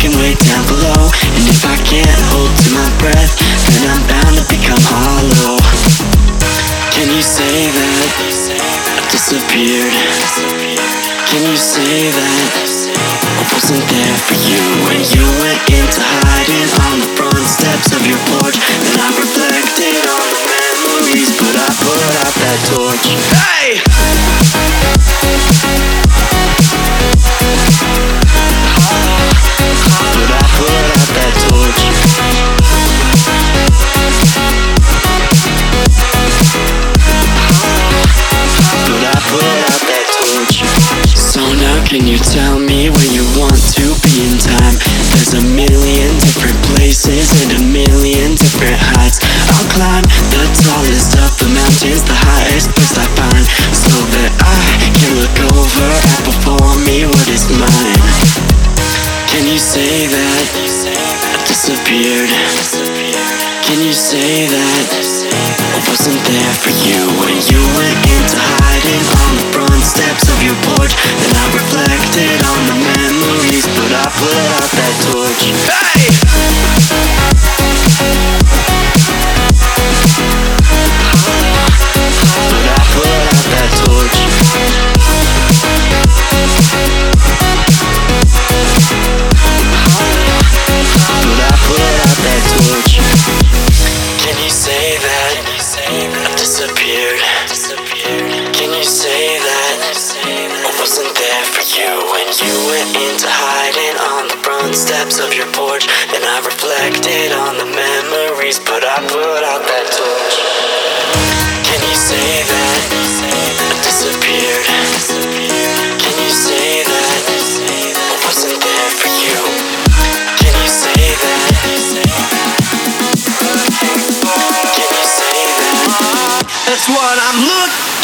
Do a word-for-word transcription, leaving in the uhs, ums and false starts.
lurking way down below. And if I can't hold to my breath, then I'm bound to become hollow. Can you say that I disappeared? Can you say that I wasn't there for you when you went into hiding on the front steps of your porch? Then I reflected on the memories, but I put out that torch. Hey! But I put out that torch. But I put out that torch. So now can you tell me where you want to be in time? There's a million different places and a million different heights. I'll climb the tallest of the mountains, the highest place I find, so that I can look over at before me what is mine. Can you say that I disappeared? Can you say that I wasn't there for you when you went into hiding on the front steps of your porch? Then I reflected on the memories, but I put out that torch. Hey! But I put out that torch. But I put out that torch. Can you say that I disappeared? Can you say that I wasn't there for you when you went into hiding on the front steps of your porch? Then I reflected on the memories, but I put out that torch. Can you say that I disappeared? Can you say that I wasn't there for you? Can you say that? Can you say that? That's what I'm looking